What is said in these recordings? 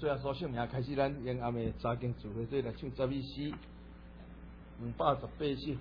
最后所姓名开始，咱延安的查经聚会，做来唱12诗218首。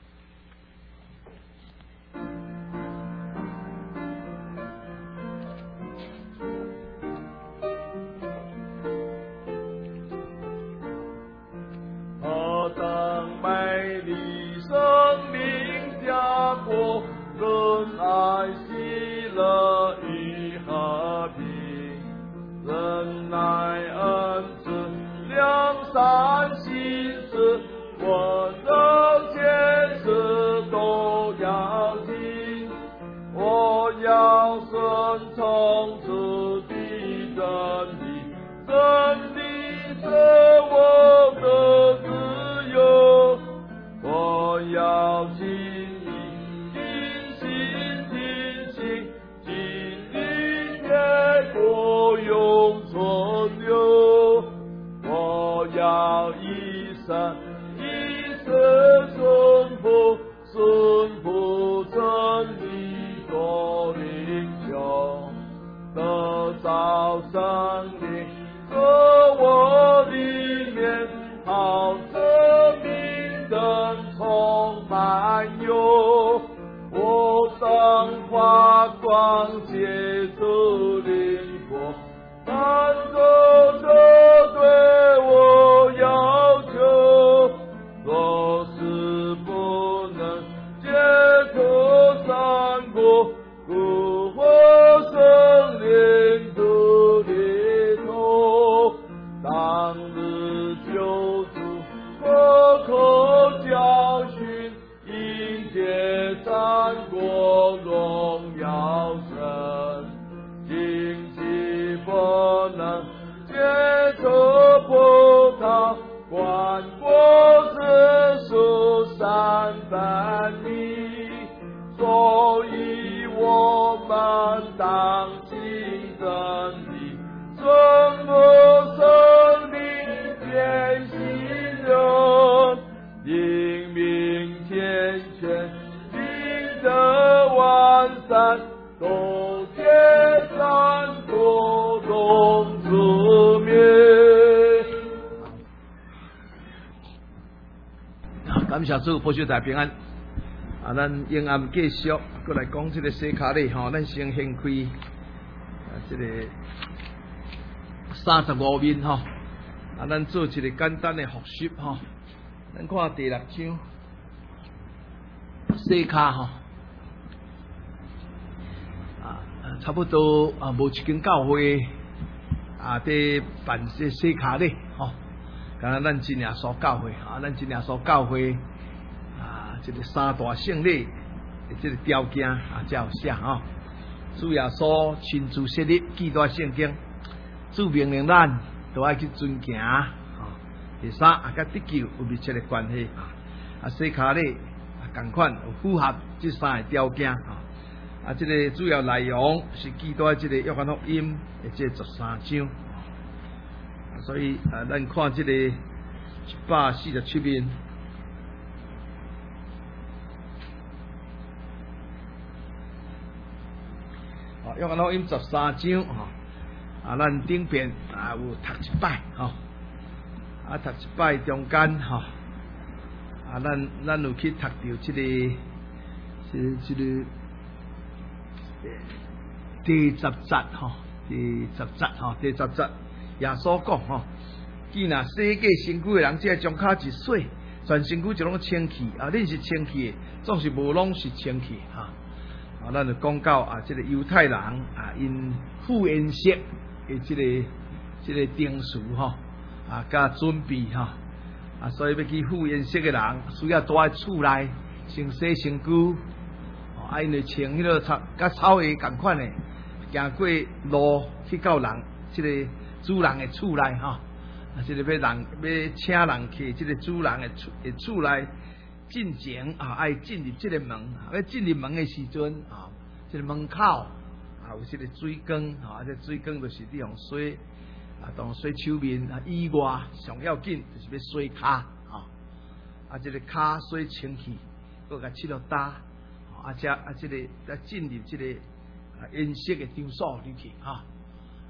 何等美丽生命家国，仁爱喜乐与和平，忍耐恩慈良善心慈，温柔谦实都要听。我要顺从主的真理，真理是我的自由。我要尽力尽心尽性，尽力结果永存留。我要一生一世顺服真理所领袖，得到生命在我里面，好生命灯充满有。我当发光接触灵火，按着这对我要求，若是不能解脱三国，故我生灵的里头，当日救主可口教训，迎接三国荣耀神，荆棘不能解脱葡萄，万国之树三分密，所以我们当尽真理，生活生命变新人，因明天全灵的完善，都结三国荣之灭。 感谢主，保守大平安。咱延安继续过来讲这个西卡里吼，咱先掀开这个35面吼，咱做一个简单的复习吼。咱看第6章西卡吼，差不多无一间教会在办这西卡里吼。刚刚咱真耶稣教会咱真耶稣教会这个三大圣礼的这个条件才有写主耶稣亲自设立记在圣经，主命令咱都爱去遵行第三甲得救有密切的关系西卡里同款有符合这三个条件这个主要内容是记在这个约翰福音的这13章。所以咱看这个147面，约翰福音13章咱顶边有读一摆读一摆中间咱有去读到这个第10节耶稣讲既然世界身躯的人，只将脚一洗，全身躯就拢清气恁是清气的，总是无拢是清气咱就讲到这个犹太人因赴宴式的这个定数甲准备所以要去赴宴式的人需要住在厝内，先洗身躯因为穿迄个甲草鞋同款的，行过路去到人这个主人的厝内这个要请人去这个主人的厝内进前爱进入这个门，要进入门的时阵这个门口有这个水缸这水缸就是你用水当洗手面以外，上要紧就是要洗骹这个骹洗清气，搁甲拭落干这个再进入这个宴席的场所里去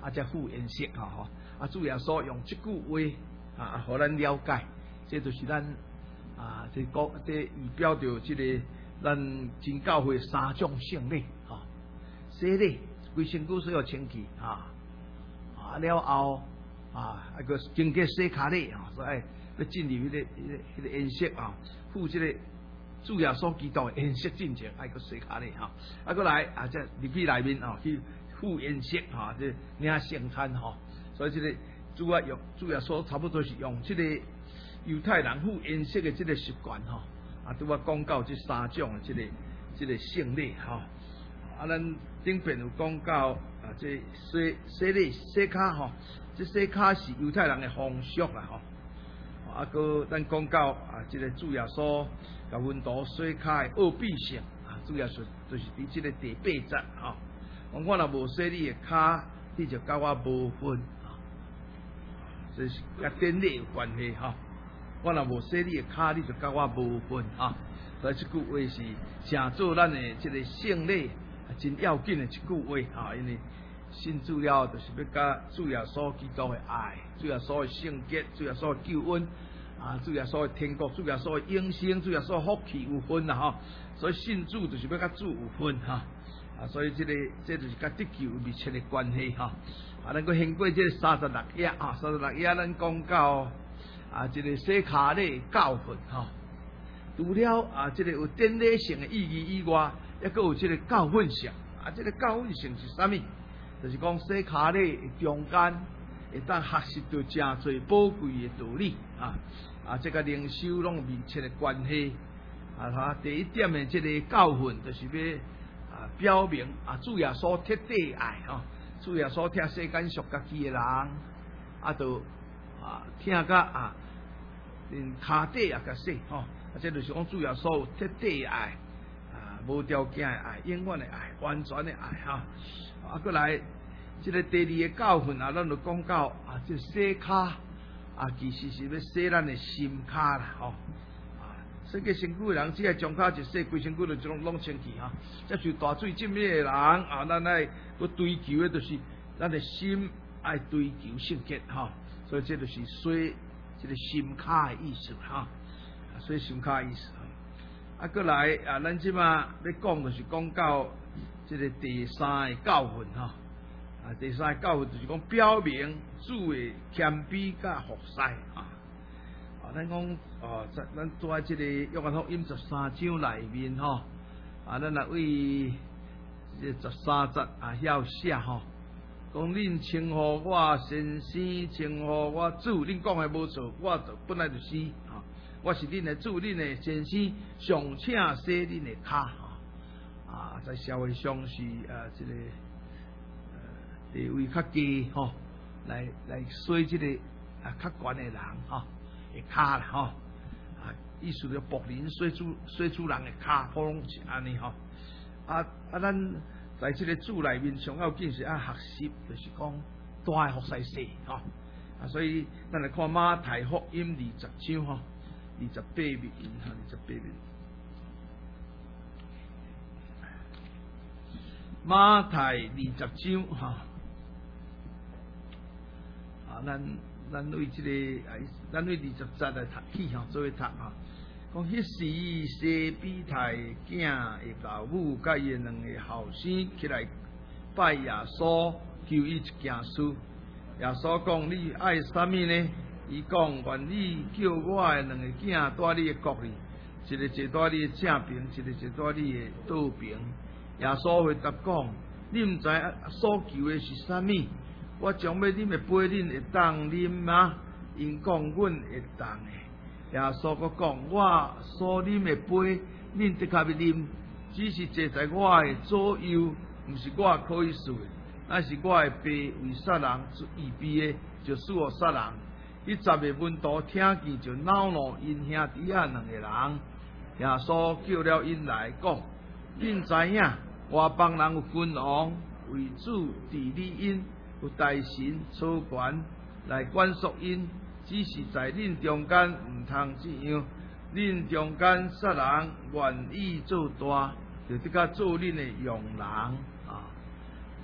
才付颜色吼。主耶稣用即句话互咱了解，这就是咱这预表着即个咱真教会三种圣礼洗礼规身躯所有清气了后个经过洗骹礼所以要进入迄个颜色付即个主耶稣基督的颜色进前，个洗骹礼个来即入去内面去付颜色即领圣餐所以即个主耶稣差不多是用即个犹太人付颜色的即个习惯拄讲到即三种的即个圣礼咱顶边有讲到即洗礼洗骹即洗骹是犹太人的风俗啦个咱讲到即个主耶稣甲阮道洗骹的奥秘性主耶稣就是伫即个第8节我若无洗你的骹，你就甲我无分这是甲典礼有关系我若无洗你的骹，你就甲我无分所以这句话是成做咱的这个圣礼真要紧的一句话因为信主了就是要甲主耶稣基督的爱、主耶稣的圣洁、主耶稣的救恩主耶稣的天国、主耶稣的永生、主耶稣的福气有分啦所以信主就是要甲主有分所以这就是甲得救有密切的关系咱阁经过这36页36页咱讲到这个洗骹礼教训除了这个有典礼性的意义以外，还阁有这个教训性这个教训性是啥物？就是讲洗骹礼中间会当学习到真侪宝贵的道理这个灵修拢有密切的关系第一点的这个教训就是要表明主耶稣彻底爱主耶稣听世间属家己的人就听甲连骹底也甲洗这就是讲主耶稣有彻底的爱无条件的爱、永远的爱、完全的爱过来这个第二个教训咱就讲到这洗骹其实是要洗咱的心骹啦洗个身躯的人，只要将骹一洗，规身躯就拢清气这是大水浸灭的人咱爱要追求的，就是咱的心爱追求圣洁所以这就是洗这个心骹的意思洗心骹的意思过来咱即马要讲就是讲到这个第三个教训第三个教训就是讲表明主的谦卑甲服侍咱讲咱在这个约翰福音13章内面咱来为这13节遐写讲恁称呼我先生，称呼我主，恁讲的无错，我本来就是我是恁的主，恁的先生，上请洗恁的骹在社会上是这个地位较低来洗这个较悬的人的骹啦意思就仆人洗主人的骹，普通是安尼咱在这个主内面上要紧是学习，就是讲大的服侍事所以咱来看马太福音20章28面28面。马太20章咱为这个咱为20节来读起做为读讲迄时西比太囝的老母甲伊两个后生起来拜耶稣，求伊一件事。耶稣讲：你爱啥物呢？伊讲：愿你叫我的两个囝住你的国里，一个坐在你的正边，一个坐在你的倒边。耶稣回答讲：你毋知所求的是啥物？我将要啉的杯，恁会当啉吗？因讲：阮会当的。耶稣佫讲：我所啉的杯，恁的确要啉，只是坐在我的左右，毋是我可以受的，那是我的爸为杀人预备的，就使我杀人。迄10个门徒听见就恼怒因兄弟两个人。耶稣叫了因来讲：恁知影外邦人有君王为主治理因，有大神操权来管束因。只是在恁中间毋通这样，恁中间杀人愿意做大，就得甲做恁的用人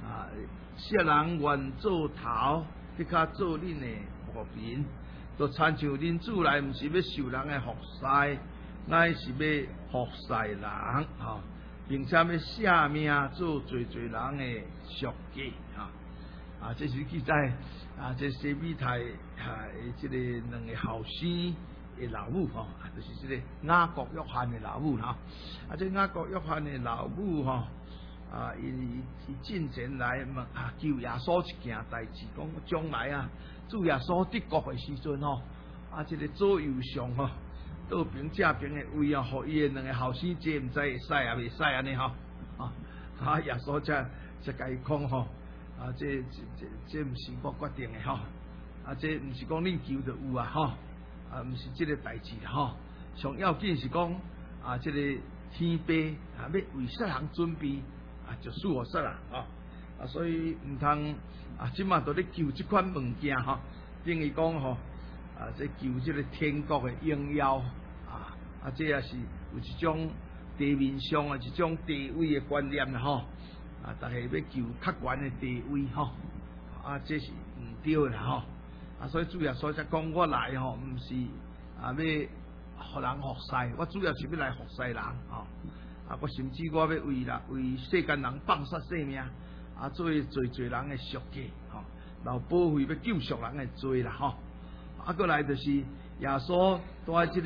世人愿做头，去较做恁的仆人，就亲像恁主来，毋是要受人的服侍，乃是要服侍人，并且要舍命做侪人的赎价，这是记载这西比泰这个两个后生的老母就是这个雅各约翰的老母这雅各约翰的老母伊进前来问求耶稣一件代志，讲将来主耶稣得国的时阵这个左右上倒平正平的位互伊的两个后生姐毋知会使也袂使安尼耶稣才甲伊讲这毋是我决定的这毋是讲恁求就有毋是这个代志上要紧是讲这个天父要为世人准备就属乎世人所以毋通即马都咧求即款物件等于讲这求这个天国的荣耀这也是有一种地面上一种地位的观念大家要求较悬的地位这是毋对啦所以主要所以讲我来毋是要互人服侍，我主要是要来服侍人我甚至我要为世间人放杀性命做侪人的赎价留保卫要救赎人的罪啦过来就是耶稣在这个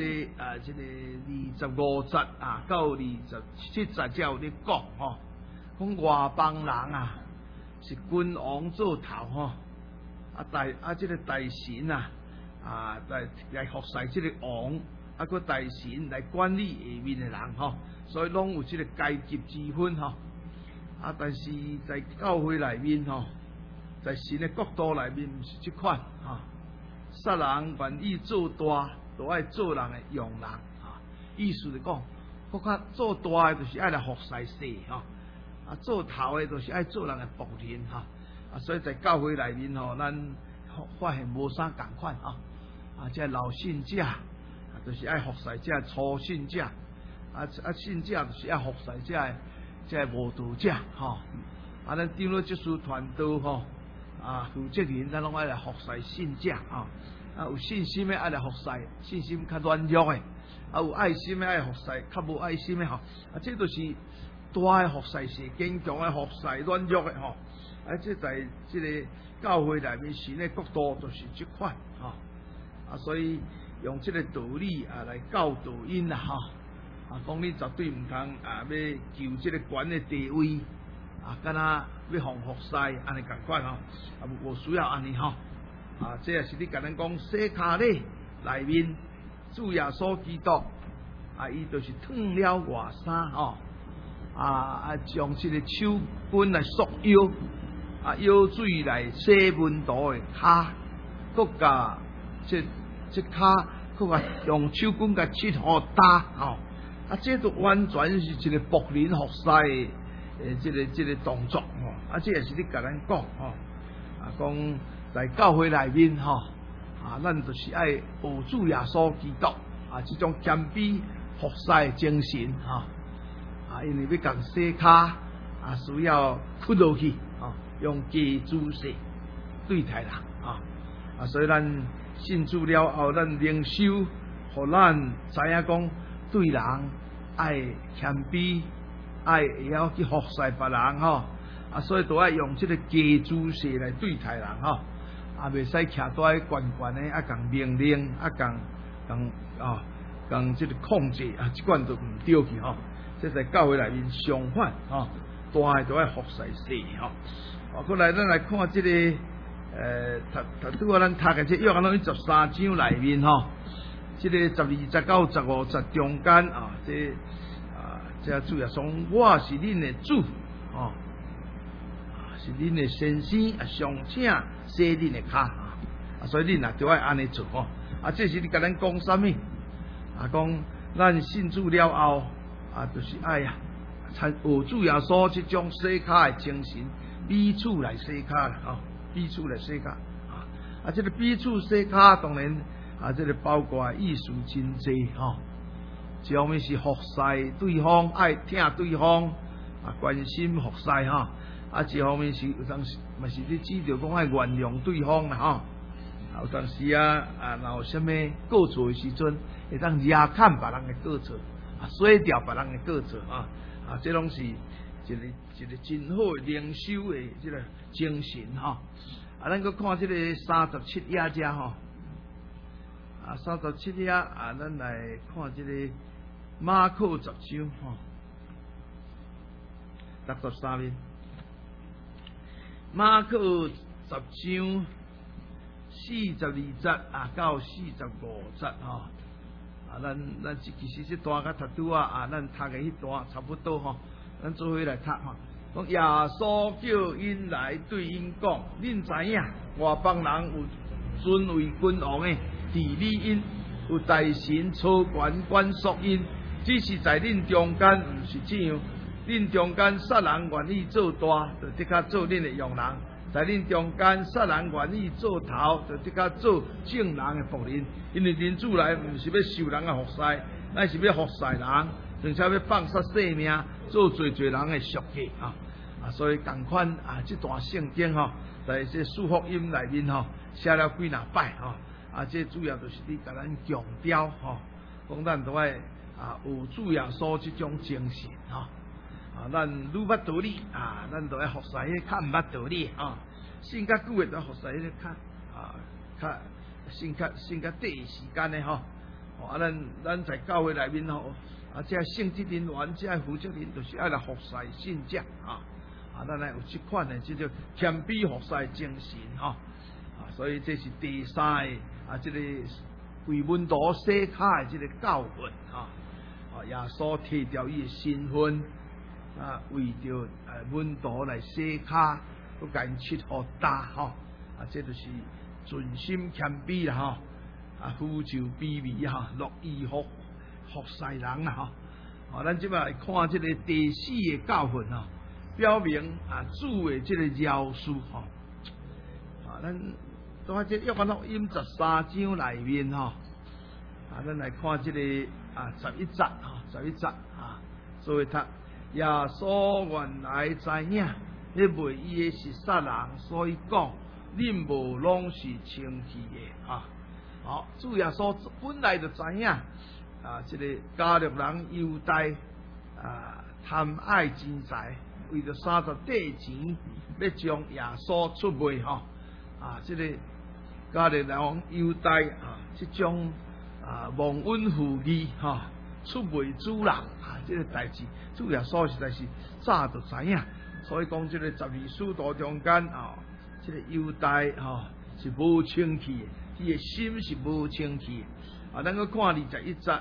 25节到27节才有咧讲讲外邦人是君王做头这个大神来服侍这个王个大神来管理下面的人所以拢有这个阶级之分但是在教会里面在神的国度里面毋是这款世人愿意做大，都爱做人的用人意思是讲，我看做大的就是爱来服侍世做头的就是爱做人的仆人所以在教会里面咱发现无啥共款这老信者就是爱服侍这初信者信者就是爱服侍这无道者咱长老执事团队负责人咱拢爱来服侍信者有信心的爱来服侍，信心较软弱的有爱心的爱服侍，较无爱心的这都是大的服侍是坚强的服侍，软弱的这在这个教会里面神的国度就是这款所以用这个道理来教导因讲你绝对唔通要求这个悬的地位敢若要互服侍安尼共款无需要安尼这也是你甲咱讲洗脚礼里面主耶稣基督伊就是脱了外衫将这个手巾来束腰腰水来洗门徒的骹，佮甲这骹佮甲用手巾甲切互打这都完全是一个仆人服侍的这个动作这也是你甲咱讲讲在教会里面咱就是爱学主耶稣基督这种谦卑服侍的精神因为要讲洗骹需要屈落去用低姿势对待人所以咱信主了后，咱领受，互咱知影讲对人爱谦卑，爱会晓去服侍别人所以都爱用这个低姿势来对待人袂使徛在悬悬的共命令共这个控制这款都唔对去这在教会里面相反大的都爱服侍细过来咱来看这个拄啊咱读的这约翰福音13章里面这个12节到15节中间这主要说我是恁的主是恁的先生上请洗恁的脚所以恁也就爱安尼做这是你甲咱讲啥物讲咱信主了后就是爱学主耶稣这种洗脚的精神，彼此来洗脚啦彼此来洗脚这个彼此洗脚当然这个包括意思真济上面是服侍对方，爱听对方关心服侍一方面是有当时嘛是你指着讲爱原谅对方啦吼。有当时若有啥物过错的时阵，会当压砍别人的过错，洗掉别人的过错这拢是一个真好的灵修的这个精神咱搁看这个37页遮37页咱来看这个马可10章63面，马可10章42节到45节咱其实这段甲读咱读的迄段差不多咱做伙来读讲耶稣叫因来对因讲，恁知影外邦人有尊为君王的治理因，有大神操权管束因，只是在恁中间毋是这样。恁中间杀人愿意做大，就即刻做恁的用人；在恁中间杀人愿意做头，就即刻做正人的仆人。因为人主来毋是要受人的服侍，乃是要服侍人，并且要放下性命，做最人的赎价所以同款这段圣经在这四福音内面写了几若摆这主要就是你甲咱强调讲咱都爱有主耶稣这种精神咱愈捌道理咱都爱服侍迄较毋捌道理信较久的都服侍迄较信较短时间的咱在教会内面这圣职人员、这负责人，就是爱来服侍信者咱来有这款的这种谦卑服侍精神所以这是第三个这个为门徒洗脚的这个教训耶稣提掉伊的身份为着门徒来洗脚，都甲因切互大这就是尽心谦卑啦俯就卑微乐意服侍人啦咱即摆来看这个第四个教训表明主的这个饶恕咱都喺这约翰福音13章内面咱来看这个11节所以读耶稣原来知影你卖伊的是杀人，所以讲恁无拢是清气的主耶稣本来就知影这个加略人犹大贪爱钱财，为着30块钱要将耶稣出卖这个加略人犹大这种忘恩负义出卖主人这个代志，主耶稣实在是早就知影，所以讲这个12使徒中间这个犹大是无清气的，伊的心是无清气的咱搁看21节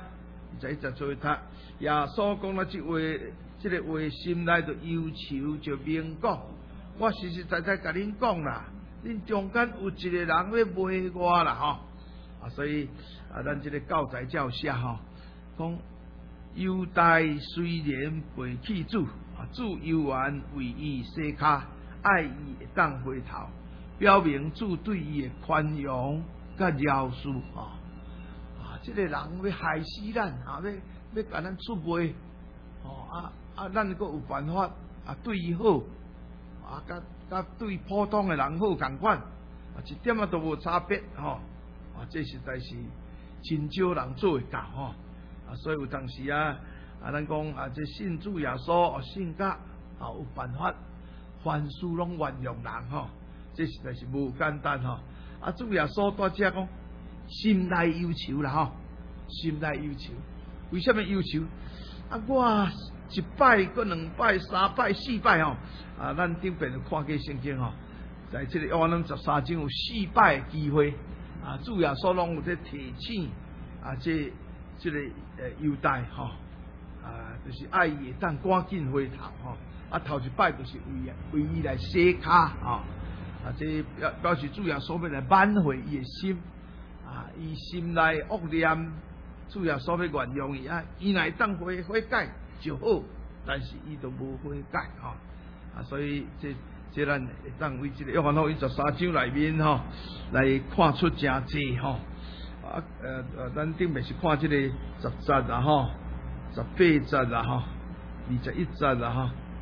21节做读耶稣讲了这个话心内就忧愁，就明讲，我实实在在甲恁讲啦，恁中间有一个人要卖我啦所以咱这个教材教写讲犹大虽然背弃主主犹原为伊洗脚，爱伊会当回头，表明主对伊的宽容甲饶恕这个人要害死咱要甲咱出卖咱阁有办法对伊好甲对普通的人好同款一点都无差别这实在是真少人做会到所以有当时咱讲这信主耶稣信甲有办法凡事拢原谅人这实在是无简单主耶稣在这讲心内忧愁啦心内忧愁，为什么忧愁我1摆搁2摆3摆4摆咱顶边就看过圣经在这个约翰福音13章有4摆的机会主耶稣拢有在提醒这个犹大就是爱伊会当赶紧回头头1摆就是为伊来洗脚这表示主耶稣要来挽回伊的心伊心内恶念，主耶稣要原谅伊伊若会当悔改就好，但是伊都无悔改所以这咱会当为这个约翰福音13章内面来看出真济咱顶面是看这个10节18节21节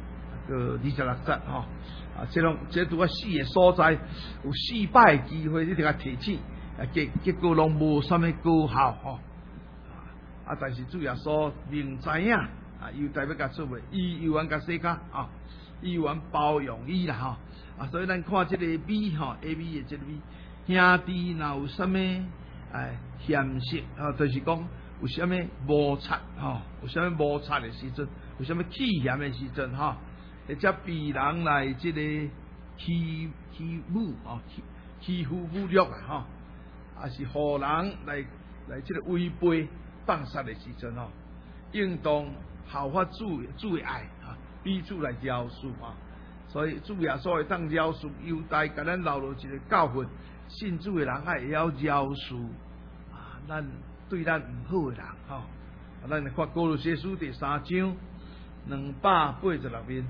26节吼，这拄啊死的所在，有4摆机会你甲提起，结果拢无啥物果效吼。但是主耶稣明知影，犹太要甲出卖，伊又愿甲世界伊又愿包容伊啦吼。所以咱看这个米吼 ，A B 的这个米，兄弟若有啥物嫌隙就是讲有啥物摩擦有啥物摩擦的时阵，有啥物气嫌的时阵或者被人来这个欺负侮辱也是互人来这个违背放杀的时阵应当效法主的爱彼此来饶恕所以主耶稣会当饶恕犹太，甲咱留落一个教训，信主的人会晓饶恕咱对咱唔好的人咱来看歌罗西书第3章286面。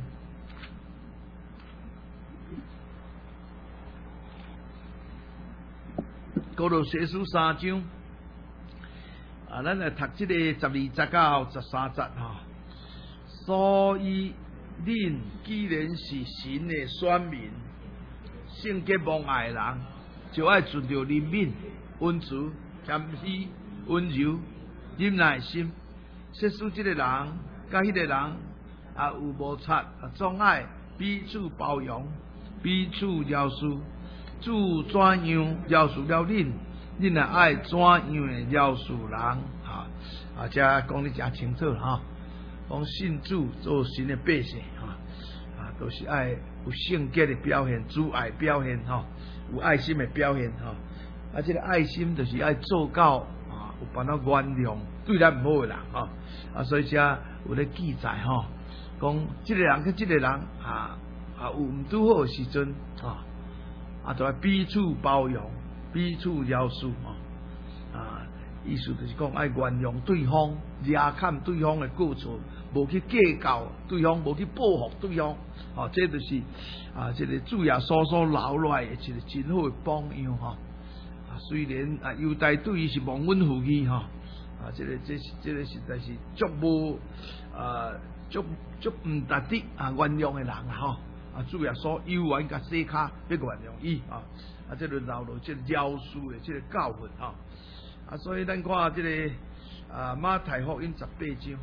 歌罗西书3章咱来读这个12节到13节所以恁既然是神的选民，圣洁蒙爱的人，就爱存着怜悯、温慈、谦虚、温柔、忍耐心。说使这个人甲迄个人有摩擦总爱彼此包容，彼此饶恕。主怎样饶恕了恁，恁也爱怎样的饶恕人这讲得真清楚讲信主做神的百姓都是爱有圣洁的表现，主爱表现有爱心的表现这个爱心就是爱做到有办法原谅对咱唔好的人所以这有咧记载讲这个人跟这个人有唔拄好的时阵就要彼此包容，彼此饶恕意思就是讲爱原谅对方，压看对方的过错，无去计较对方，无去报复对方这就是这个主耶稣所留落来的一个真好的榜样虽然犹太对伊是忘恩负义这个实在是足无足唔值得原谅的人主耶稣犹原甲世卡要原谅伊这就留落这饶恕的这个教训所以咱看这个马太福音18章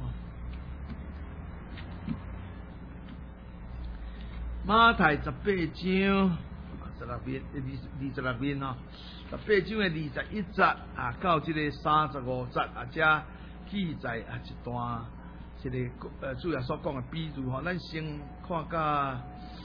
马太18章26面18章的21节到这个35节这记载一段这个主耶稣讲的比喻咱先看到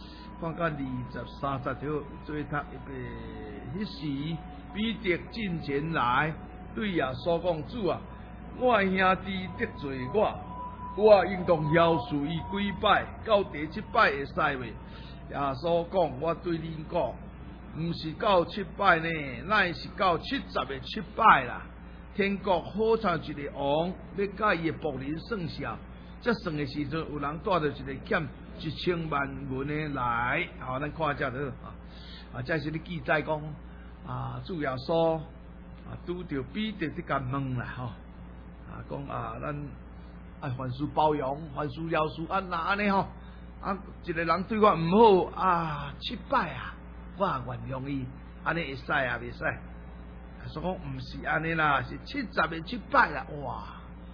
23节就最读迄时彼得进前来对耶稣讲：主我兄弟得罪我应当饶恕伊几摆，到第7摆会使未？耶稣讲：我对恁讲，毋是到7摆呢，乃是到70个7摆啦。天国好像一个王要甲伊的仆人算账，这算的时阵，有人带着一个欠1000万银的来，咱看这个这是咧记载讲主耶稣拄着彼得这间问啦讲咱爱凡事包容，凡事饶恕安尼一个人对我唔好7摆我原谅伊，安尼会使袂使？所以讲唔是安尼啦，是70个7摆啦，哇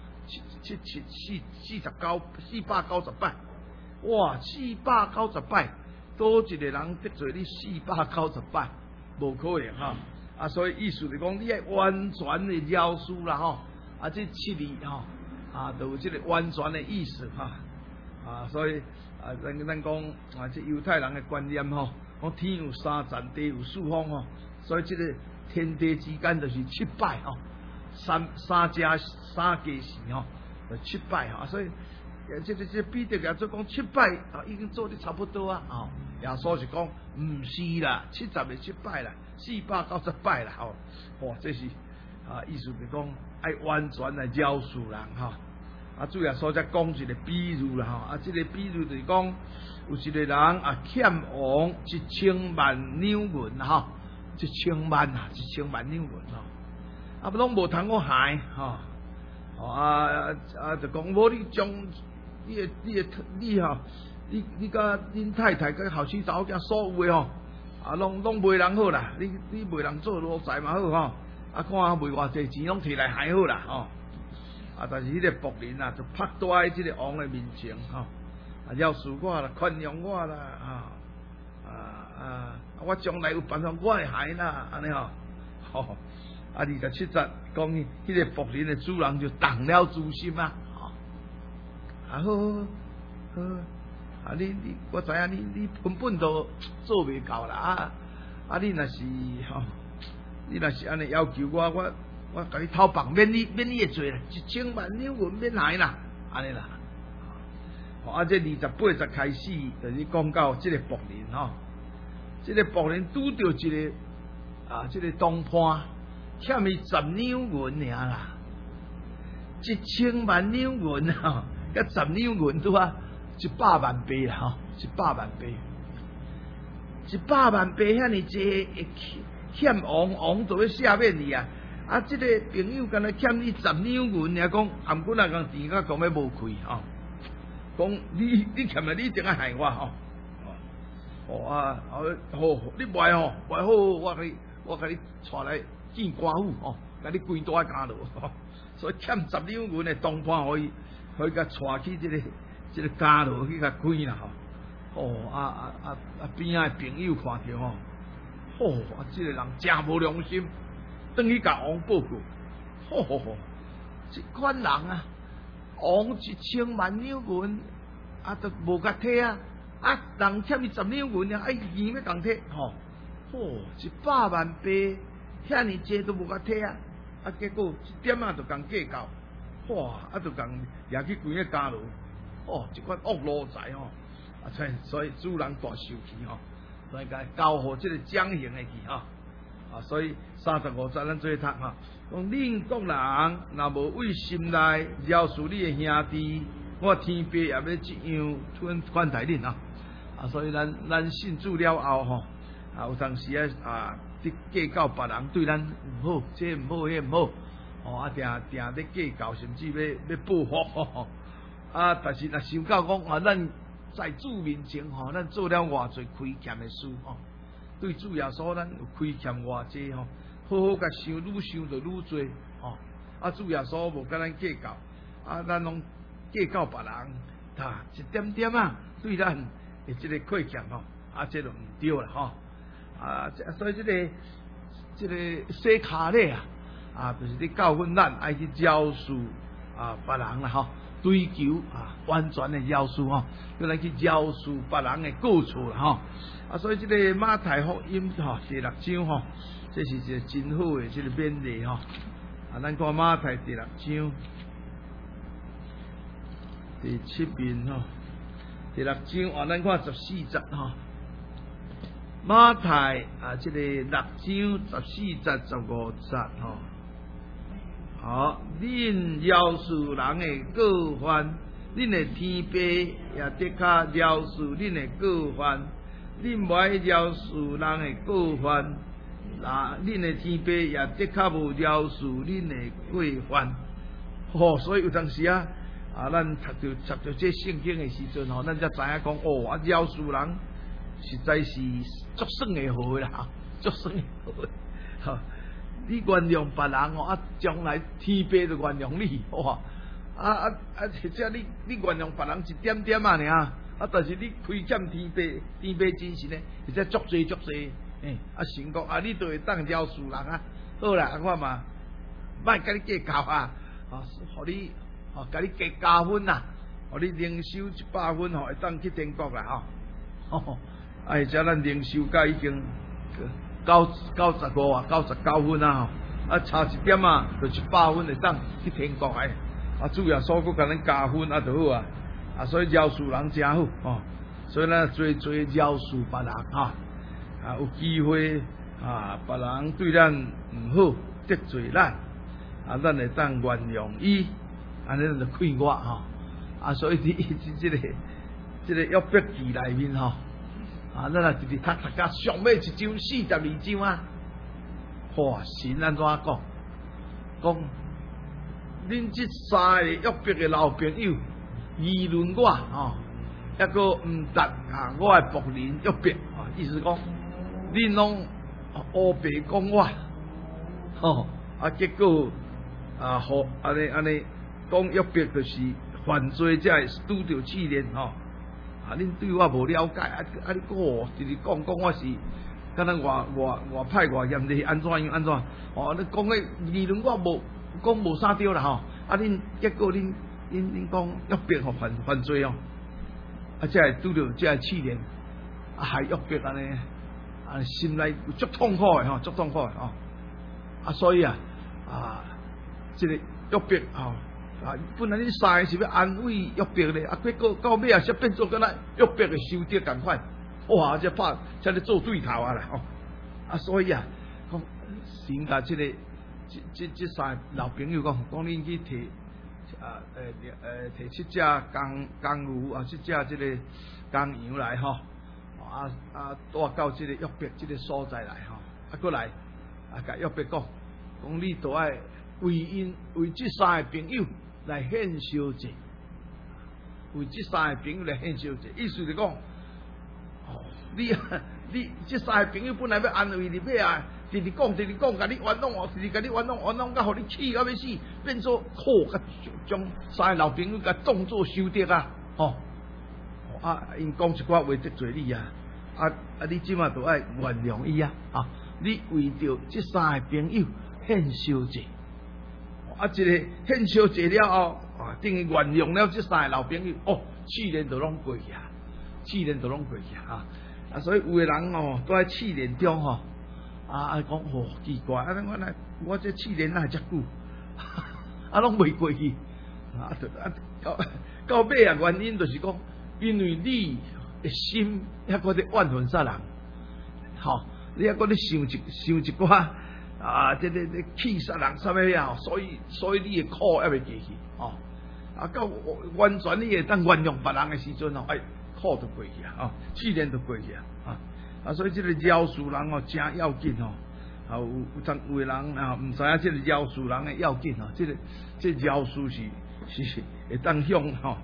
，490摆，哇，490摆，多一个人得罪你490摆，无可能所以意思是讲，你爱完全的饶恕啦这7字都有这个完全的意思所以咱讲这犹太人的观念讲天有3层，地有4方所以这个天地之间就是7摆三加4时就7摆所以这彼得也做讲7摆已经做得差不多耶稣是讲唔是啦，70个7摆啦，490摆啦哇，这是意思是讲爱完全来饶恕人主耶稣才讲一个比喻啦这个比喻就是讲有一个人欠王1000万两银1000万1000万两银拢无通我还就讲无你将你你甲恁太太甲后生查某囝所有诶吼，啊，拢袂人好啦，你袂人做奴才嘛好吼，啊，看袂偌济钱拢摕来还好啦吼，啊，但是迄个仆人啊，就拍大喺即个王诶面前吼，啊，饶恕我啦，宽容我啦，我将来有办法我会还啦，安尼吼，吼，啊，27节讲迄个仆人诶主人就动了诛心啊，吼，啊好。啊！我知影你根本都做袂到啦！你若是吼，你若是安尼要求我甲你讨房免你诶罪啦，1000万两银免还啦，安尼啦。这28节开始就是讲到这个仆人吼，这个仆人拄着一个这个当判欠伊10两银尔啦，1000万两银吼，甲10两银拄啊。100万倍啦吼，100万倍，100万倍遐尼济欠王就要赦免你啊！啊，这个朋友敢若欠你10两银，也讲含骨那共钱甲讲要无亏吼，讲你欠了你怎啊害我吼？好，你卖吼，卖好我甲你带来见官府吼，甲你关大监牢吼，所以欠10两银的当判可以甲带去这个家牢去甲关啦吼，边仔朋友看到吼，这个人真无良心，等于甲王报告，这款人啊，王1000万两银都无甲摕啊，人欠伊10两银啊，钱要共摕100万倍，遐尼济都无甲摕啊，结果一点就共计较，就共掠去关个家牢。一款恶奴才吼，所以主人大受气吼，所以甲交互这个奖刑的去吼，所以35节咱做读吼，讲恁国人若无为心内饶恕你的兄弟，我天父也要这样款待恁所以咱信主了后吼，有当时伫计较别人对咱唔好，这唔好，迄唔好，定咧计较，甚至要报复但是若想到讲咱在主面前咱做了偌侪亏欠的事对主耶稣咱有亏欠偌济好好甲想，愈想就愈多主耶稣无甲咱计较咱拢计较别人一点点对咱的这个亏欠这就唔对啦所以这个洗卡咧就是你教训咱爱去饶恕别人啦追求完全的饶恕叫咱去饶恕别人的过错啦所以这个马太福音第6章这是一个真好的这个勉励咱看马太第6章第7面第6章咱看14节马太这个6章14节15节恁饶恕人的过犯，恁的天父也的确饶恕恁的过犯；恁无爱饶恕人的过犯，恁的天父也的确无饶恕恁的过犯。所以有当时咱读着这圣经的时阵咱才知影讲饶恕人实在是足算的好啦，足算的好。你原谅别人将来天父就原谅你或者你原谅别人一点点尔但是你亏欠天父真神呢，或者足济神讲你就会当饶恕人好啦，我嘛莫甲你计较互你甲你加分互你灵修100分会当去天国啦或者咱灵修甲已经95啊99分差一点就100分会当去天国主耶稣佫甲咱加分就好所以饶恕人真好所以咱多饶恕别人有机会别人对咱唔好得罪咱咱会当原谅伊安尼就快活所以这个约伯记内面咱也直直读大家上尾1章42章神安怎讲？讲恁这3个约伯的老朋友议论我抑个毋值啊，我诶仆人约伯啊，意思讲，恁拢乌白讲我，吼啊，结果啊，好安尼讲约伯就是犯罪，才会拄着试炼吼。啊，恁对我无了解，你讲我直直讲我是，敢若外派外严厉安怎样安怎？哦，你讲个议论我无啥对啦吼。啊，恁结果恁讲约伯吼犯罪哦。啊，才会拄着，才会试炼，啊，害约伯安尼，啊，心内足痛苦诶吼，足痛苦诶吼，啊，所以啊，这个约伯吼，本来恁三个是要安慰约伯咧，啊，结果到尾啊，却变做敢若约伯诶受敌共款，哇，这咧做对头啊啦吼，啊，所以啊，讲神甲这个这三个老朋友讲恁去摕。摕七只公牛啊，七只这个公羊来吼，带到这个约伯这个所在来吼，过来甲约伯讲你都爱为这三个朋友来献烧祭，为这三个朋友来献烧祭，意思是讲，你这三个朋友本来要安慰你尾啊。直直讲，甲你玩弄哦，直直甲你玩弄，甲互你气到要死，变做甲将三个老朋友甲当作仇敌啊！吼，因讲一寡话得罪你啊！你即马都爱原谅伊啊！你为着这三个朋友献烧祭，一个献烧祭了后，等于原谅了这三个老朋友，试炼都拢过去啊！试炼都拢过去啊！所以有个人都在试炼中吼。讲奇怪，我这试炼哪会遮久，拢未过去，到尾啊，原因就是讲，因为你的心还搁在怨恨杀人，吼，你还搁在想一寡这气杀人啥物啊，所以你的苦还未过去，到完全你会当原谅别人的时阵苦就过去啊，试炼就过去啊，所以这个饶恕人真要紧有个人唔知影这个饶恕人的要紧这饶恕是会当向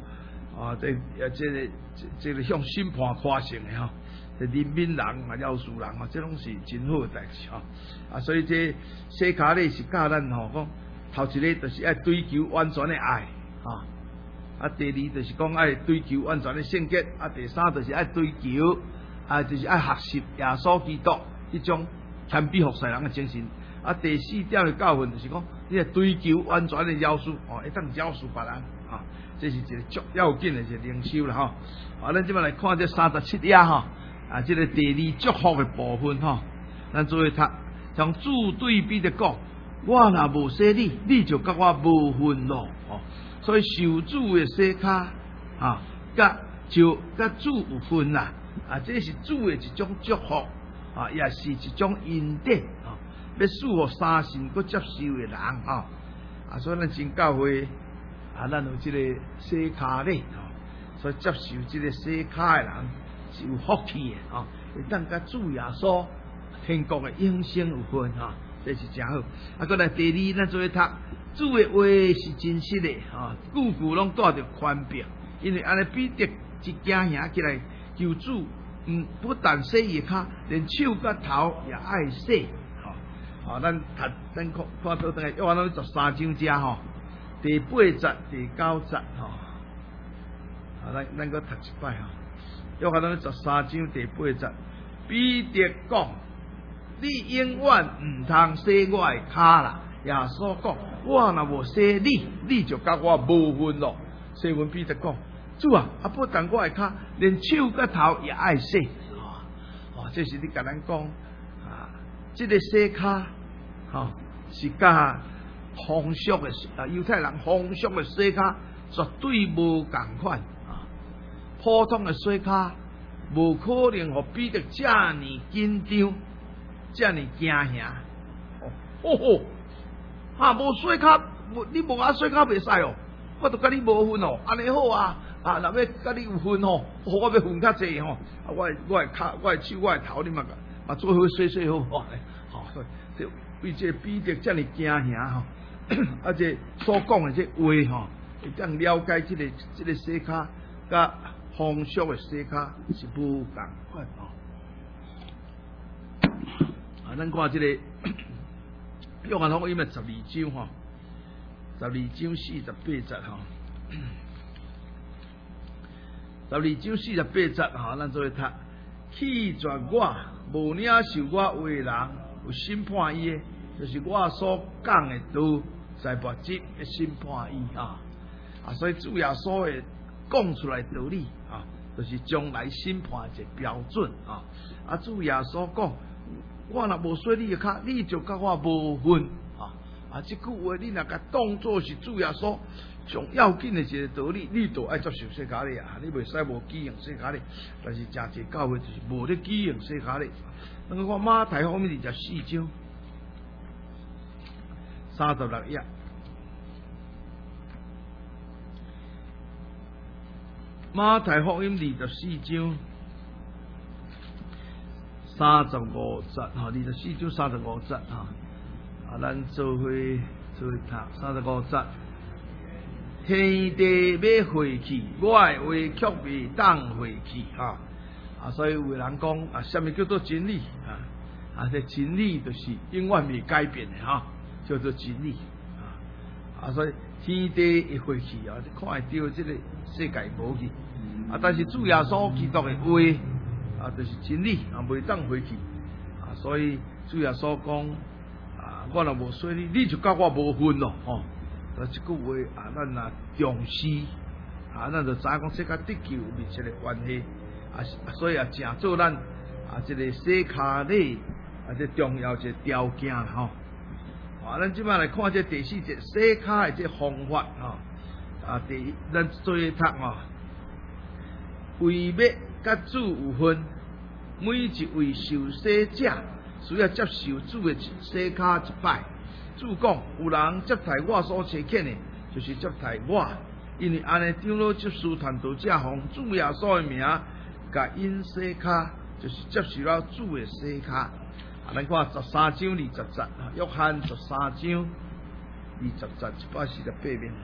这个向审判夸胜的这怜悯人饶恕人这拢是真好的代志所以这西卡咧是教咱讲头一个就是爱追求完全的爱第二就是讲爱追求完全的圣洁第三就是爱追求。就是爱学习耶稣基督迄种谦卑服侍人的精神。第四点的教训就是讲，你要追求完全的饶恕，会当饶恕别人，这是一个足要紧的一个灵修啦，咱即摆来看这37页这个第二祝福的部分咱做伙读，将主对比的讲，我若无洗你就甲我无份咯，所以受主的洗脚就甲主有份啦。这是主的一种祝福也是一种恩典要使我相信佮接受的人所以咱真教会咱有这个洗脚咧所以接受这个洗脚的人是有福气的会当甲主耶稣天国的永生有份这是真好。过来第二，咱做伙读，主的话是真实的句句拢带着宽表，因为安尼彼得一家兄起来。求主，不但洗伊脚，连手甲头也爱洗。咱看到约翰福音13章遮第8节、第9节咱搁读一摆约翰福音13章第8节，彼得讲：你永远唔通洗我的脚啦！耶稣讲：我若无洗你就甲我无份咯。洗阮彼得讲。主不但我的脚，连手甲头也爱洗。这是你甲咱讲这个洗脚是甲风俗的犹太人风俗的洗脚绝对无共款普通的洗脚无可能互彼得这么紧张，这么惊吓。无洗脚，你无洗脚袂使我都甲你无份安尼好若要甲你有份我要份较济我的脚、我的手、我的头，你嘛做好洗好这为这彼得这么惊吓这所讲的这话会当了解这个洗脚甲风俗的洗脚是无共款哦。啊，咱看这个约翰福音的12章吼，12章48节吼，12章48节吼，咱做位读，弃绝我无领受我话的人，有审判伊的，就是我所讲的道，在末日的审判伊啊。啊，所以主耶稣的讲出来道理啊，就是将来审判一个标准啊。啊，主耶稣讲，我若无洗你的脚，你就甲我无分啊。啊，这句话你若甲当作是主耶稣上要紧的一个道理，你就爱接受洗脚咧啊！你袂使无举行洗脚咧，但是真济教会就是无咧举行洗脚咧。咱看马太福音24章36页。马太福音24章35节哈，24章35节哈，啊，咱做伙读35节。天地要废去，我的话却未当废去哈。啊，所以有人讲啊，什么叫做真理啊？啊，这真理就是永远未改变的哈，叫做真理啊。啊，所以天地会废去啊，你看会到这个世界无去啊，但是主耶稣基督的话啊，就是真理啊，未当废去啊。所以主耶稣讲啊，我若无洗你，你就甲我无分咯吼。啊，这句话啊，咱若重视啊，咱就知影讲世界得救有密切的关系啊，所以啊，正做咱啊，这个洗脚礼啊，这重要一个条件吼。啊，咱即摆来看这第4节洗脚的这方法吼。啊，咱做一读吼，为要甲主有分，每一位受洗者需要接受主的洗脚一摆。主讲，有人接待我所差遣的，就是接待我，因为安尼长老执事传道者奉主耶稣的名，甲因洗脚，就是接受了主的洗脚。啊，咱看13章20节，约翰13章20节148面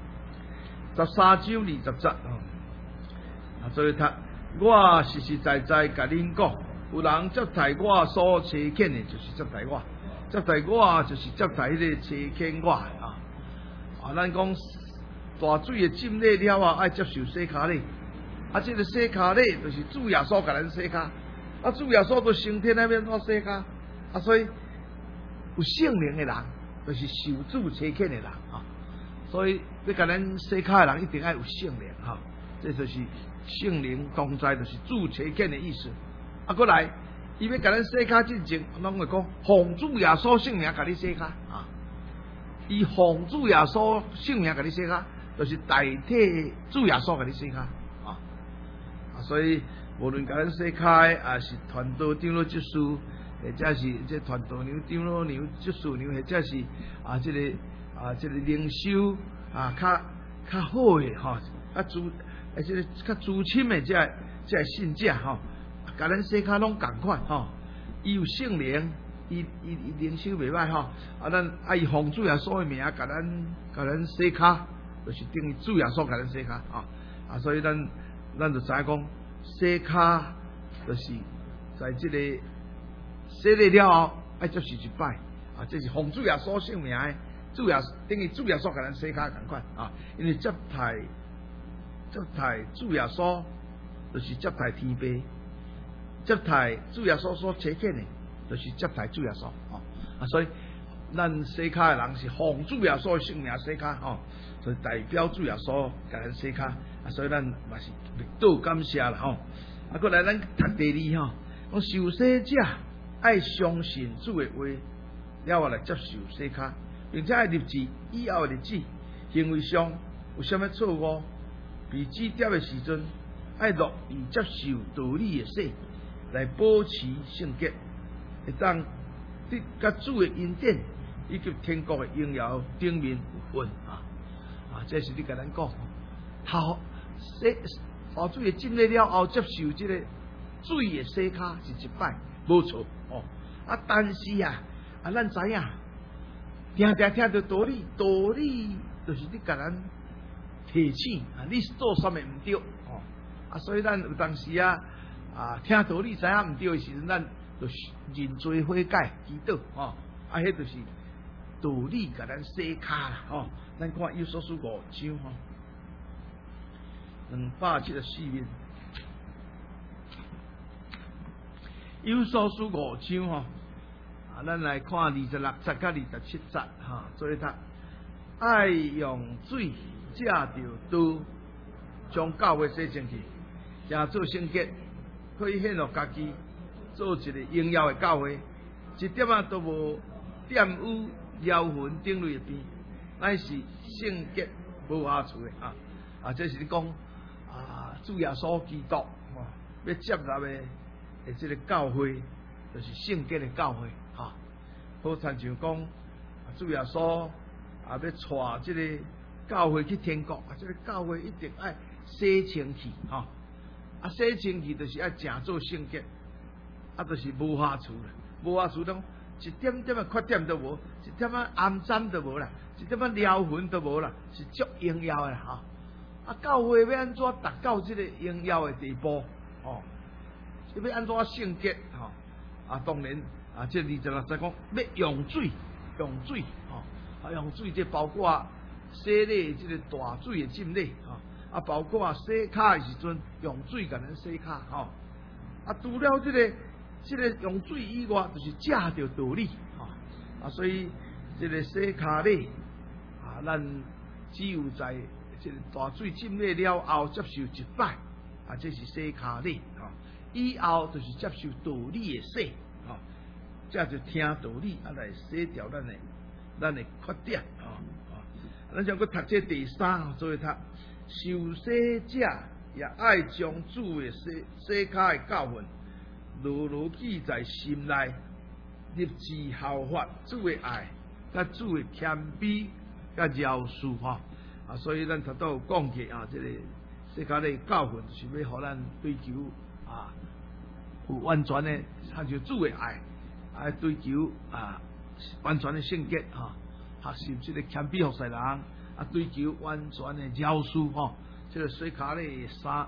，13章20节啊，所以读，我实实在在甲恁讲，有人接待我所差遣的，就是接待我。接待我就是接待迄个差遣我啊！啊，咱讲大水的浸礼了啊，爱接受洗脚礼。啊，这个洗脚礼就是主耶稣甲咱洗脚。啊，主耶稣都升天那边怎洗脚？啊，所以有圣灵的人，就是受主差遣的人啊。所以要甲咱洗脚的人，一定要有圣灵哈。这就是圣灵同在，就是主差遣的意思。啊，过来。伊要甲咱洗脚之前，拢会讲奉主耶稣圣名甲你洗脚啊！伊奉主耶稣圣名甲你洗脚，就是代替主耶稣甲你洗脚啊！啊，所以无论甲咱洗脚啊，是传道长老执事，或者是这传道娘长老娘执事娘，或者是啊这个灵修啊较好的吼，这个较资深的这信者吼。甲咱洗脚拢共款吼，伊有圣灵，伊灵修袂歹吼，啊，咱伊奉主耶稣的名，甲咱洗脚，就是等于主耶稣甲咱洗脚啊，所以咱就知影讲，洗脚就是在这个洗礼了后，爱接受一摆啊，这是奉主耶稣圣名的，等于主耶稣甲咱洗脚共款啊，因为接待主耶稣，就是接待天父。接待主耶稣所差遣的，就是接待主耶稣啊，所以咱洗脚的人是奉主耶稣的圣名洗脚吼，所以代表主耶稣甲咱洗脚啊，所以咱嘛是历道感谢啦吼。啊，过来咱读第2吼，讲受洗者爱相信主的话，了后来接受洗脚，并且爱立志以后的日子，行为上有啥物错误，被指点的时阵，爱乐意接受道理的洗。来保持圣洁，会当得甲主的恩典以及天国的荣耀顶面有份啊！这是你甲咱讲，水的浸礼了后，接受这个水的洗脚是一摆，无错哦。啊，但是啊，咱知影，听到道理就是你甲咱提醒啊，你做啥物唔对哦。 所以咱有当时听道理知影毋对的时阵，咱就认罪悔改祈祷迄就是道理甲咱洗骹啦咱看有所书5章274面，有所书5章咱来看26节甲27节做一读。爱用水借着刀，将教会洗净去，也做圣洁，可以显露家己，做一个荣耀的教会，一点都无玷污妖魂顶类的边，乃是圣洁无瑕疵的这是你讲主耶稣基督要接纳的这个教会，就是圣洁的教会好亲像讲主耶稣要带这个教会去天国这个教会一定要洗清气洗清气就是要正做圣洁就是无瑕疵啦，无瑕疵当一点点的缺点都无，一点仔暗脏都无啦，一点仔撩痕都无啦，是足荣耀的啦教会要安怎达到这个荣耀的地步要安怎圣洁当然这26节讲要用水用水这包括洗礼这个大水的浸礼包括洗骹的时阵用水甲咱洗骹除了这个用水以外，就是借着道理所以这个洗骹礼咱只有在这个大水浸礼了后接受一摆这是洗骹礼以后就是接受道理的洗这就听道理来洗掉咱的缺点咱将搁读这第3做读，受洗者也爱将主的洗骹的教训牢牢记在心内，立志效法主的爱，甲主的谦卑，甲饶恕所以咱头都有讲过这个洗骹的教训，就是要互咱追求有完全的，像主的爱，追求完全的圣洁学习这个谦卑服侍人追求完全的饶恕这个洗骹的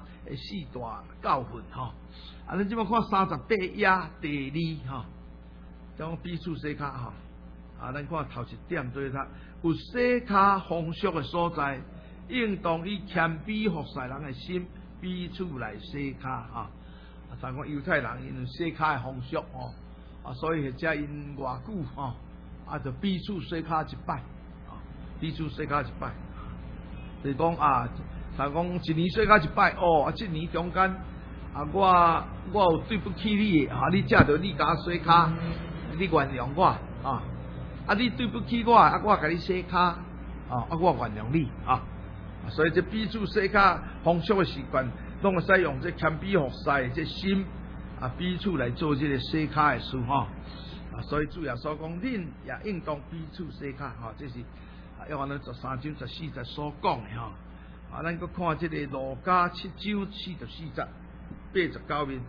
4大教训咱即摆看38页第2讲彼此洗骹咱看头一点对它有洗骹风俗的所在，应当以谦卑服侍人的心彼此来洗骹咱讲犹太人因有洗骹的风俗所以或者因偌久就彼此洗骹一摆彼此洗骹一摆就是讲咱讲一年洗骹一摆这年中间我有对不起你的你借着你甲我洗骹，你原谅我你对不起我我甲你洗骹我原谅你所以这彼此洗骹风俗的习惯，拢会使用这谦卑服侍的这心彼此来做这个洗骹的事所以主耶稣讲，恁也应当彼此洗骹这是约翰13章14节所讲的咱搁看这个路加7章44节89面。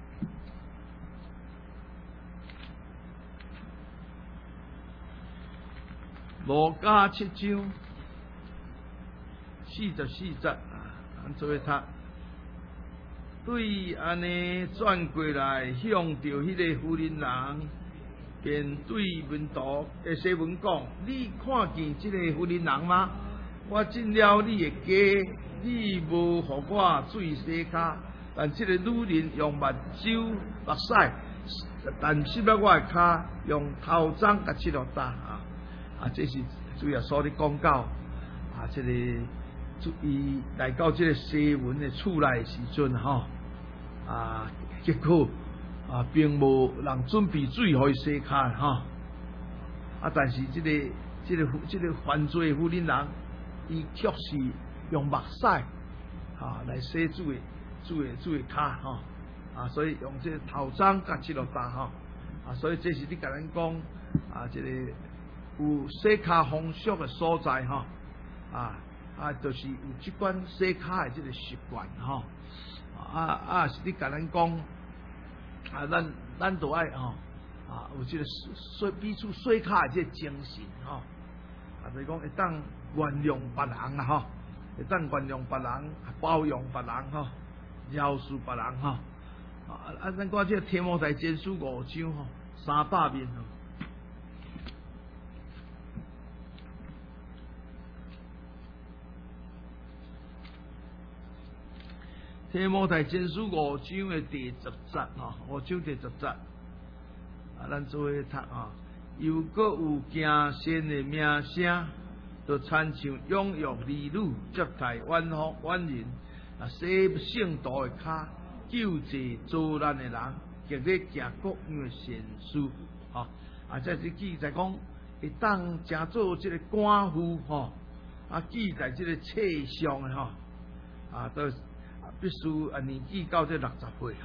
路加7章44节咱做一读。对安尼转过来，向着迄个妇人人，便对门徒西门讲：你看见这个妇人人吗？我进了你的家，你无互我水洗骹，但这个女人用目睭目屎，但洗了我的骹，用头鬃甲拭了打这是主耶稣咧讲到这个伊来到这个西门的厝内的时阵结果并无人准备水互伊洗骹但是这个犯罪妇人人，伊却是用目屎来洗主的骹所以用这个头鬃甲拭了打所以这是你甲咱讲这个有洗骹风俗的所在就是有即款洗骹的这个习惯是你甲咱讲咱都爱有这个彼此洗骹的这个精神就是讲会当原谅别人会当原谅别人包容别人饶恕别人吼。咱看这天摩太前书5章吼，300面吼。天摩太前书5章的第10节吼，5章第10节，咱做伙读啊。又搁有惊神的名声，就亲像养育儿女接待远人，洗圣道的脚，救济遭难的人，极力行各样的善事。这是记载讲，会当正做这个官夫记载这个册上的都必须年纪到这60岁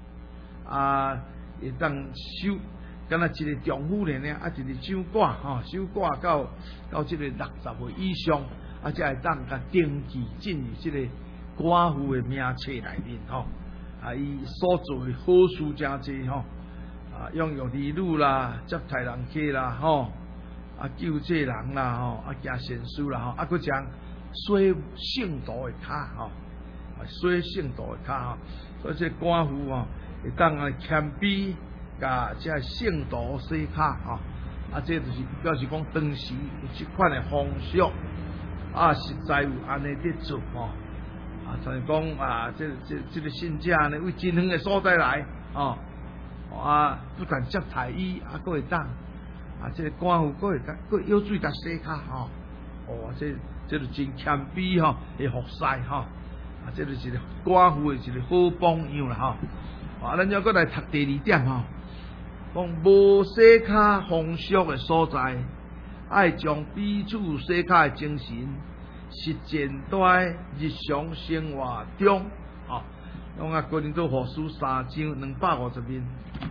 会当修。敢若一个丈夫呢，一个守寡守寡到这个60岁以上，才会当甲登记进入这个寡妇的名册内面伊所做的好事真多养育儿女啦，接待人客啦救济人啦行善事啦佫将洗圣道的脚洗圣道的脚所以这寡妇会当谦卑。甲这圣道洗脚这就是表示讲当时有这款的风俗实在有安尼伫做就是讲这个信者呢，为真远的所在来不但接待伊佫会当这个官妇佫会舀水甲洗脚这就真谦卑的服侍这就是一个寡妇的一个好榜样啦咱要佫来读第2点讲无洗脚风俗的所在，爱将彼此洗脚的精神实践在日常生活中。讲哥林多后书3章250面，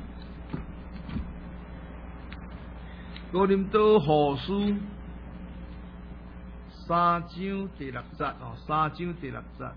哥林多后书3章第6节3章第6节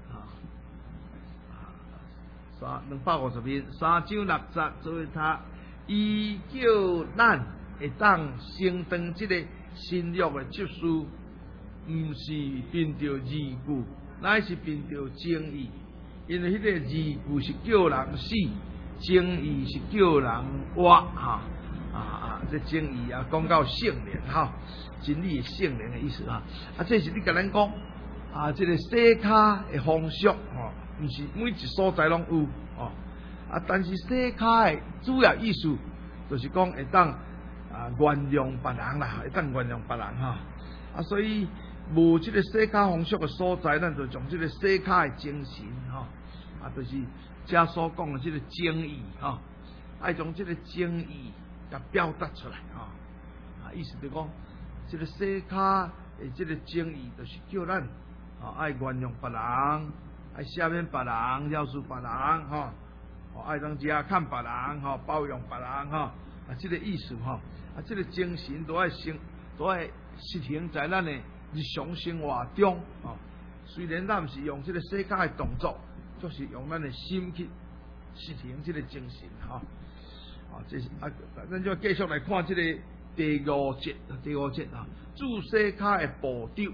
250面，3章6节做伙读。伊叫咱会当承担这个新约的执事，毋是凭着义故，乃是凭着正义。因为迄个义故是叫人死，正义是叫人活这正义讲到圣灵真理的圣灵的意思这是你甲咱讲这个洗脚的方式毋是每一所在拢有但是洗脚的主要意思就是讲会当原谅别人啦，会当原谅别人所以无这个洗脚方式的所在，咱就从这个洗脚的精神就是遮所讲的这个正义爱从这个正义甲表达出来意思就讲这个洗脚的这个正义，就是叫咱爱原谅别人，爱赦免别人，饶恕别人爱当遮看别人包容别人这个意思这个精神都爱实行在咱的日常生活中虽然咱毋是用这个洗脚的动作，就是用咱的心去实行这个精神这是咱就继续来看这个第5节主洗脚的步骤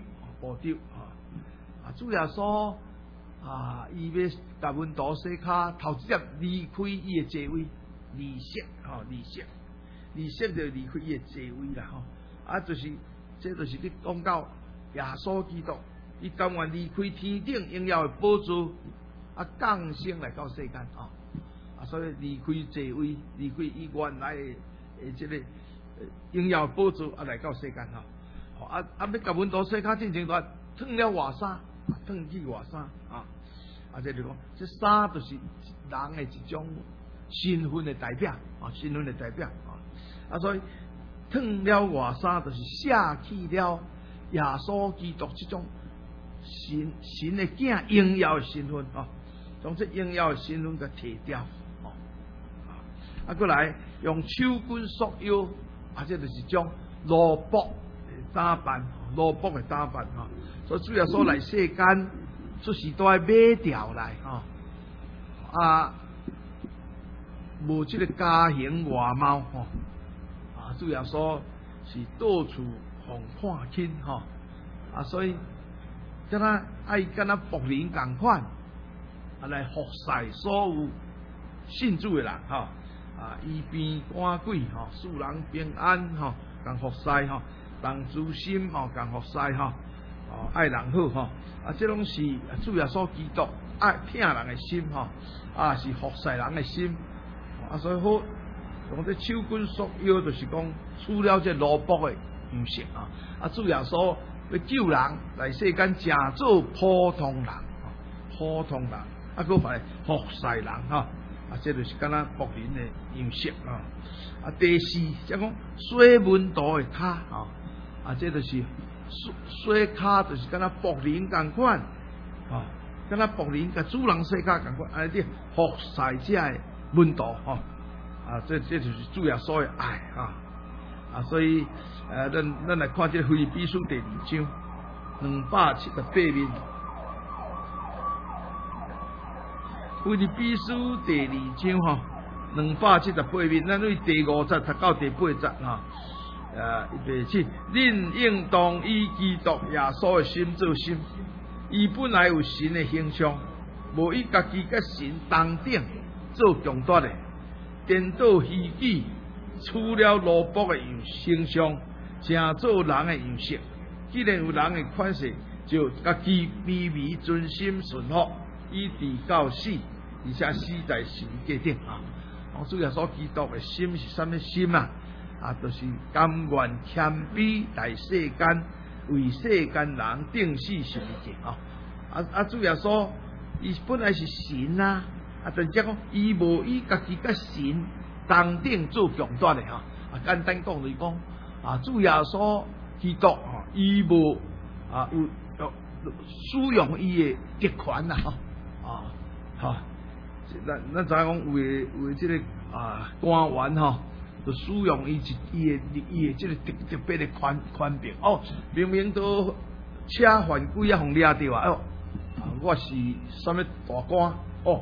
主耶稣伊要甲门徒洗脚，头一点离开伊的座位，离席就离开伊的座位啦就是这就是你讲到耶稣基督，伊甘愿离开天顶荣耀的宝座降生来到世间所以离开座位，离开伊原来的这个荣耀的宝座来到世间要甲门徒洗脚进前，脱了外衫，脱去外衫这就讲，这衫就是人的一种身份的代表身份的代表所以脱了外衫，就是卸去了耶稣基督这种神的囝荣耀的身份从这荣耀的身份给摕掉过来用手巾束腰这就是种罗卜的打扮所以主要说来世间就是都爱买掉来无这个家庭外貌主要说是到处互看轻所以敢若爱敢若仆人共款来服侍所有信主的人医病赶鬼使人平安共服侍同诛心共服侍爱人好这拢是主耶稣基督爱疼人的心是服侍人的心所以好用这手筋束腰，就是讲除了这罗卜的样式主耶稣要救人来世间，真做普通人普通人佫来服侍人这就是敢若仆人的样式第四，即讲洗门徒的脚这就是洗脚，就是敢若仆人共款敢若仆人甲主人洗脚共款，安尼服侍这的门徒这就是主耶稣的爱所以咱来看这腓立比书第2章278面。腓立比书第2章278面，咱对第5节读到第8节第7，恁应当以基督耶稣的心做心，伊本来有神的形象，无以家己甲神同等做强夺的，颠倒虚己，取了奴仆的形象，成做人的样式。既然有人的款式，就家己卑微存心顺服，以致到死，而且死在十字架顶主耶稣基督的心是什么心就是甘愿谦卑来世间，为世间人定死十字架主耶稣伊本来是神但是讲伊无以家己甲神同等做强夺的简单讲就是讲主耶稣基督伊无有使用伊的特权咱知影为这个官员就使用伊的这个特别的权柄明明都车犯规互抓到我是什么大官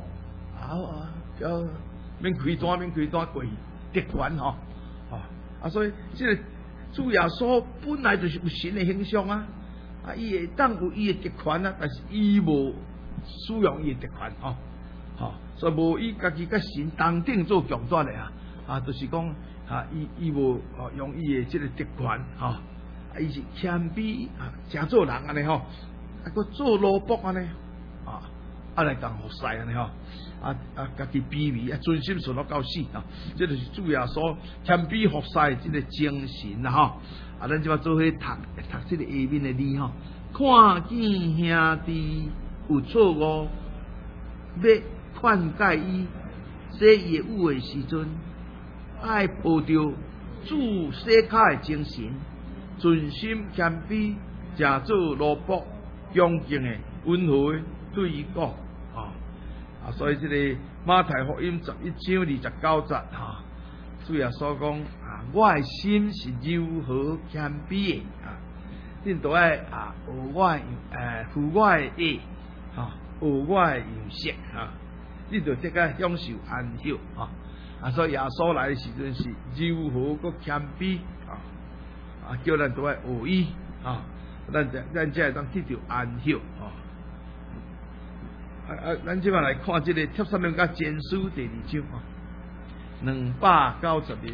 免开单过特权所以这个主耶稣本来就是有神的形象伊会当有伊的特权但是伊无使用伊的特权所以无以家己甲神同等做强夺的就是讲伊无用伊的这个特权伊是谦卑真做人安尼佫做奴仆安尼来共服侍安尼家己卑微存心顺服到死这就是主耶稣谦卑服侍这个精神咱即摆做伙读这个下面的字看见兄弟有错误，要劝诫伊，洗伊的污的时阵，爱抱着主洗脚的精神，存心谦卑，真做奴仆，恭敬的、温和的对伊讲所以这个马太福音11章29节主耶稣讲我的心是柔和谦卑的恁都爱学我负我的意学我的样式恁就得个享受安息所以耶稣来的时阵是柔和佮谦卑叫咱都爱学伊咱才会当得到安息咱即摆来看这个帖撒罗尼迦前书第2章290面。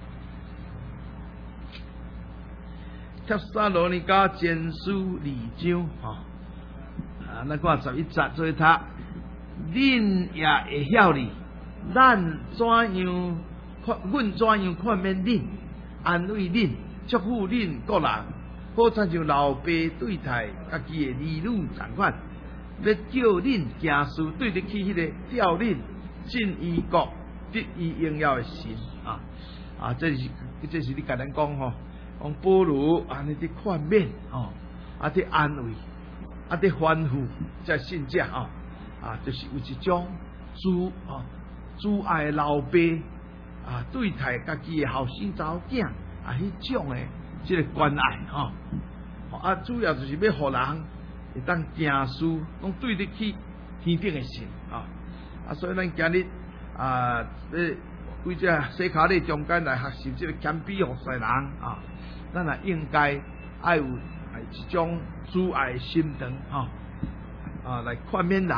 帖撒罗尼迦前书2章咱看11节做读，恁也会晓哩，阮怎样劝勉恁，安慰恁，祝福恁各人，好亲像老爸对待家己的儿女同款。要叫恁行事对得起迄个叫恁进伊国得以荣耀的神这是你甲咱讲讲保罗安尼伫劝勉伫安慰伫吩咐这信者就是有一种主爱的老爸对待家己的后生查某囝迄种的这个关爱主要就是要互人会当行事，拢对得起天顶的神所以咱今日为这洗脚礼中间来学习这个谦卑服侍人咱也应该爱有一种主爱的心肠来劝勉人，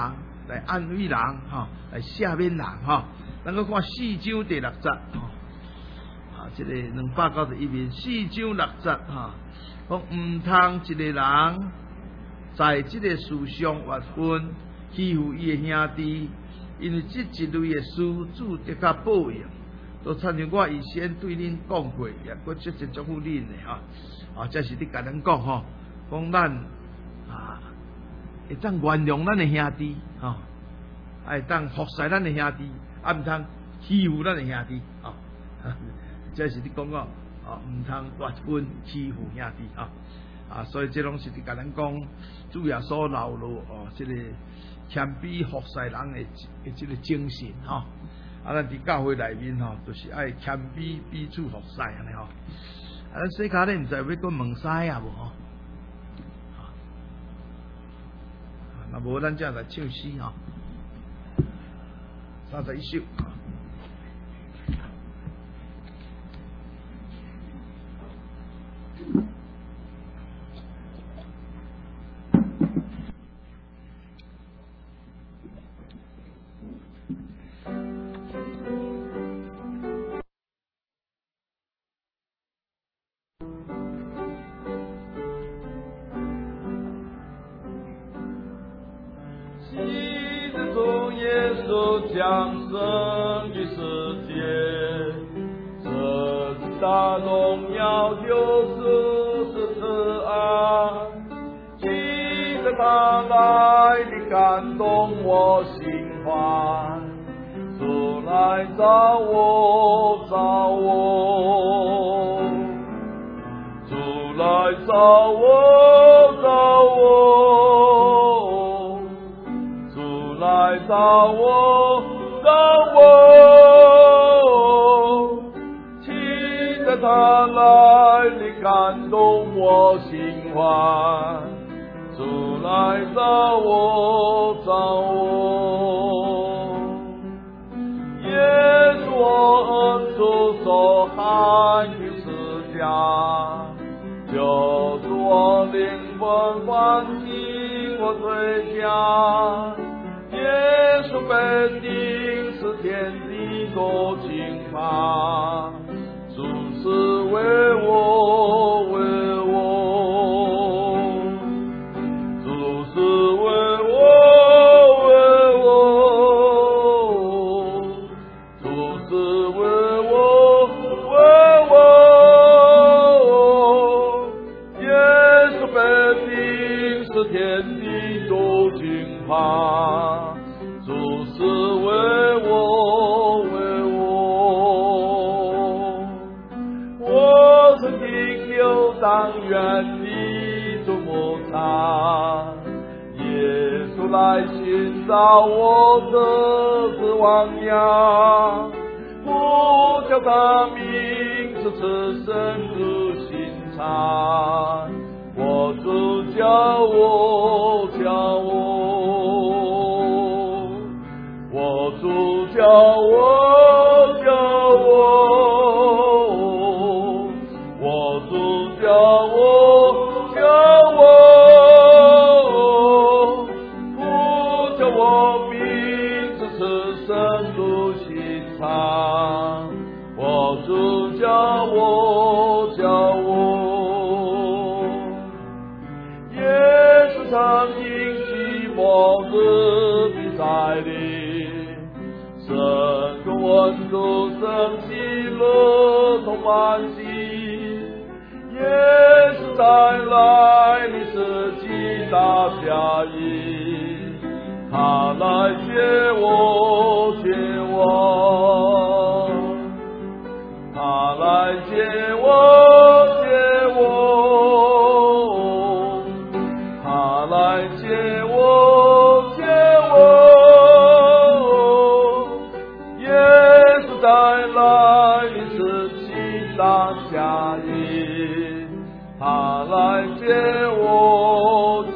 来安慰人来赦免人咱个看4章第6节这个291面4章6节讲唔通一个人在这个事上越分欺负伊的兄弟，因为这一类的事主得较报应。都参像我以前对恁讲过，也搁即是祝福恁的这是你甲咱讲讲咱会当原谅咱的兄弟会当服侍咱的兄弟，唔通欺负咱的兄弟这是你讲唔通越分欺负兄弟所以这拢是你甲咱讲主耶稣流露这个谦卑服侍人的这个精神咱伫教会内面就是爱谦卑彼此服侍安尼咱小卡咧，唔知要搁问师无若无咱才来唱诗31首。 降生的世界，这大荣耀就是慈爱，记得他来的感动我心怀，主来找我，找我，主来找我，找我，主来找我。他来的感动我心怀，主来找我，找我。耶稣我恩主所含的十架，就是我灵魂唤醒我最佳。耶稣被钉是天地都惊怕。是为我，为我，主是为我，为我，主是为我，为我。耶稣被钉是天地都惊怕，主是为我，为我。当远离主牧场，耶稣来寻找我的是亡羊，呼叫他名字此生的心肠，我主叫我，叫我，我主叫我，叫我。叫我，叫我，呼叫我名字是深入心肠，我主叫我，叫我。耶稣曾经寂寞的比赛里，神跟温度生气乐同满心。耶稣带来你世纪大家义，他来接我，接我，他来接我，接我，他来接我，接我。耶稣带来你世纪大家义。他来接我，